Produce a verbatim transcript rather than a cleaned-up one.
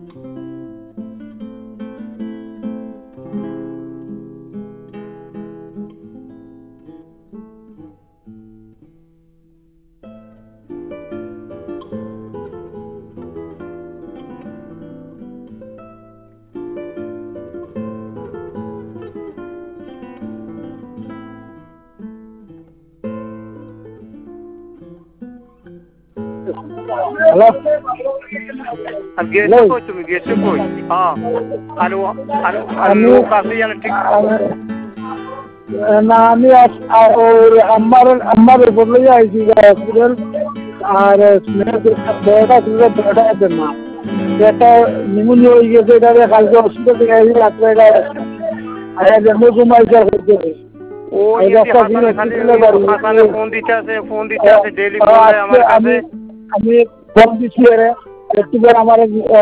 Hello আর গেছো কই তুমি গেছো কই? হ্যাঁ আর আর আর লোক আছে জানেন ঠিক না আমি আমার আমার বদলে আইছি হসপিটাল আর বড়টা ছিল বড়টা আছে না এটা নিমোনিয়া হয়ে গেছে এটা কালকে হসপিটাল থেকে আইছি রাত্রে এটা আর জন্ম ঘুমাইছে হচ্ছে ও হাসানে ফোন দিতে আছে ফোন দিতে আছে ডেইলি ফোন দেয় আমার কাছে আমি ফোন দিচ্ছি একটু আমার